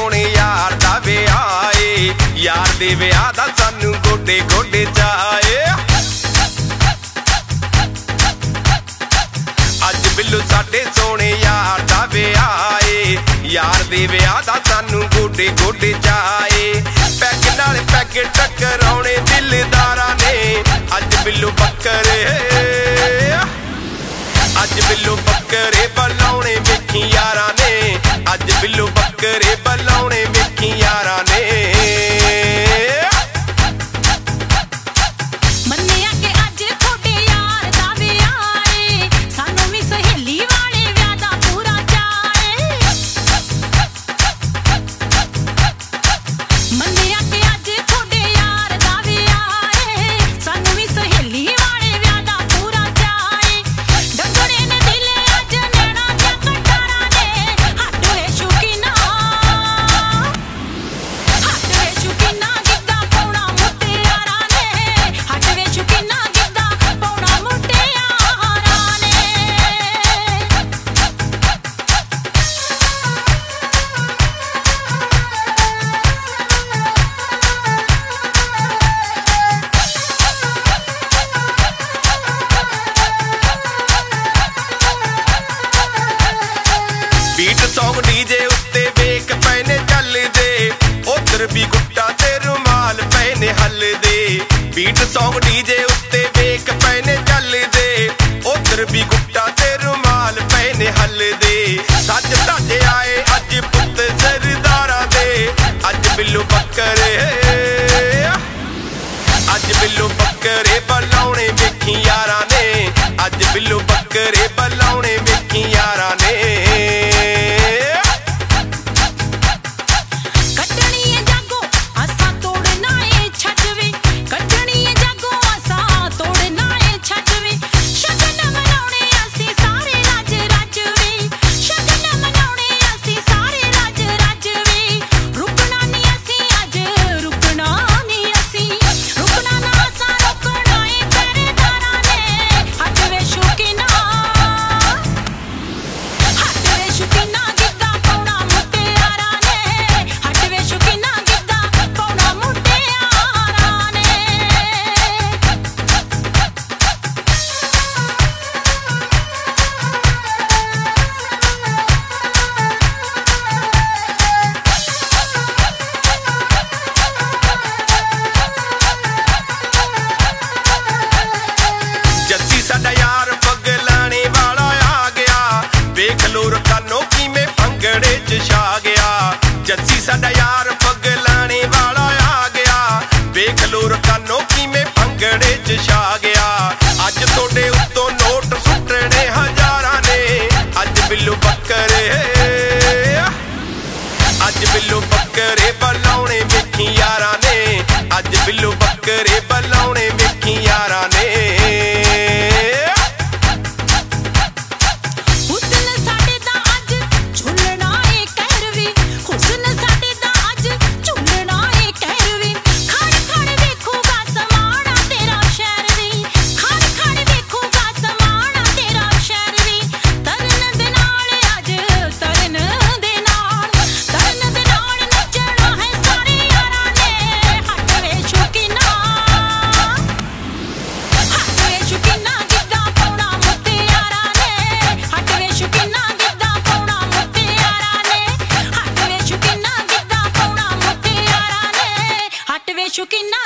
सोने यार दा विआह ए यार दे विआह दा सानू गोडे गोडे चाए अज बिल्लू साडे सोने यार दा विआह ए यार दे विआह दा सानू गोडे गोडे चाए पैग नाल पैग टकराउणे दिलदारां ने अज बिल्लू बकरे अज बिल्लू बकरे बलाउणे वेखी यारां ने अज बिल्लू बकरे बलाउणे वेखी यारां ने बीट सॉन्ग डीजे उत्ते वेख पैने चलदे उधर भी गुट्टा ते रुमाल पैने हलदे बीट सॉन्ग डीजे उत्ते वेख पैने चलदे उधर भी गुट्टा ते रुमाल पैने हलदे सज धज आए अज पुत सरदारां दे अज बिल्लू बकरे अज बिल्लू बकरे बलाउणे वेखी यारां ने अज बिल्लू बकरे बलाउणे वेखी यारां ने साडा यार पगलाने वाला आ गया वेख लो रकानो किवें भंगड़े च छा गया जस्सी साडा यार पगलाने वाला आ गया वेख लो रकानो किवें भंगड़े च छा गया अज तोड़े उत्तों नोट सुट्टने हजारां ने अज बिल्लू बकरे अज बिल्लू बकरे बलाउणे वेखी यारां ने अज बिल्लू बकरे बलाउणे वेखी यारां ने Shukina